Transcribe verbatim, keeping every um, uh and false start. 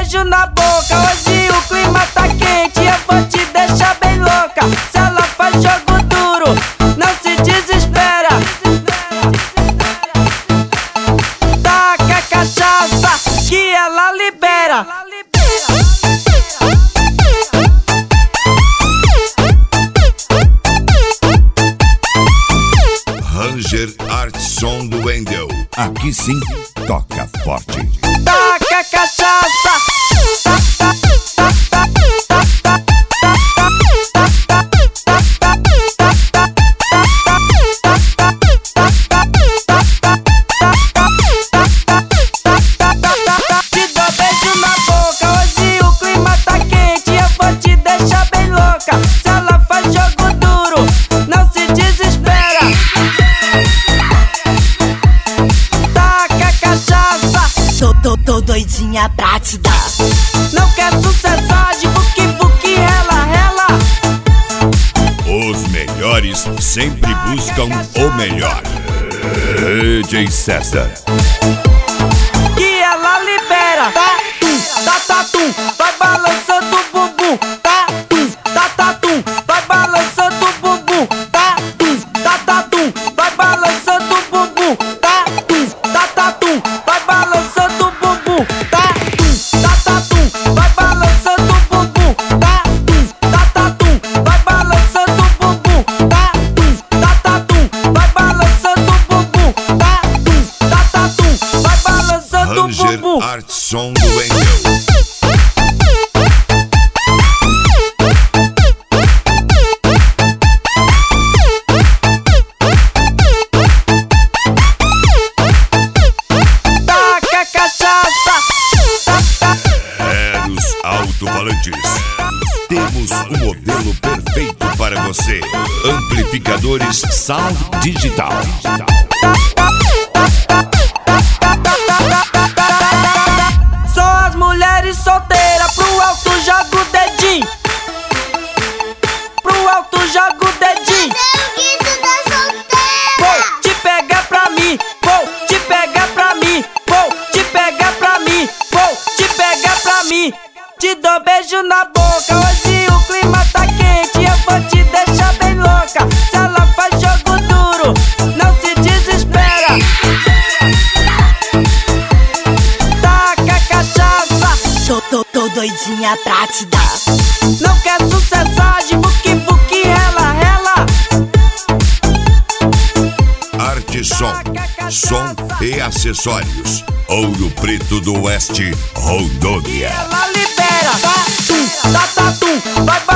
beijo na boca. Hoje o clima tá quente, eu vou te deixar bem louca. Se ela faz jogo duro, não se desespera. Taca cachaça que ela libera. Ranger Art Som do Wendel. Aqui sim, toca forte. Taca cachaça. Te dou beijo na boca. Hoje o clima tá quente, eu vou te deixar bem louca. Se ela faz jogo duro, não se desespera. Taca cachaça. Tô, tô, tô doidinha pra te dar. Não quer sucesso de buque, buque, rela, rela. Os melhores sempre buscam o melhor. D J César. Que ela libera. Tá, tum, tá, tá, tum. Vai balançando o bumbum. Tá, tum, tá, tá, tum. Vai balançando o bumbum. Tá, tum, tá, tá, tum. Vai balançando o bumbum. Tá, tum, tá, tá, tum. Vai balançando o bumbum. Tá, tum, tá, tá, tum. Vai balançando o bumbum. Tá, tum, tá, tá, tum. Vai balançando o bumbum. Tá, tum, tá, tá, tum. Vai balançando o bumbum. Tá, tum, tá, tá, tum. Vai balançando o Ranger bumbum. Art Som do Wendel. Taca cachaça. Eros Alto-Falantes. Temos o modelo perfeito para você. Amplificadores Sound Digital. Só as mulheres solteiras, pro alto joga o dedinho. Pro alto joga o dedinho. Vou te pegar pra mim, vou te pegar pra mim, vou te pegar pra mim, vou te pegar pra mim. Te dou beijo na boca. Hoje o clima tá quente, eu vou te deixar bem louca. Se ela faz jogo duro, não se desespera. Taca cachaça. Tô, tô, tô doidinha pra te dar. Não quer sucesso de buque, buque, rela, rela. Arte Som. Som e acessórios. Ouro Preto do Oeste, Rondônia. Ela libera. Tá, tum, tá, tá, tum. Vai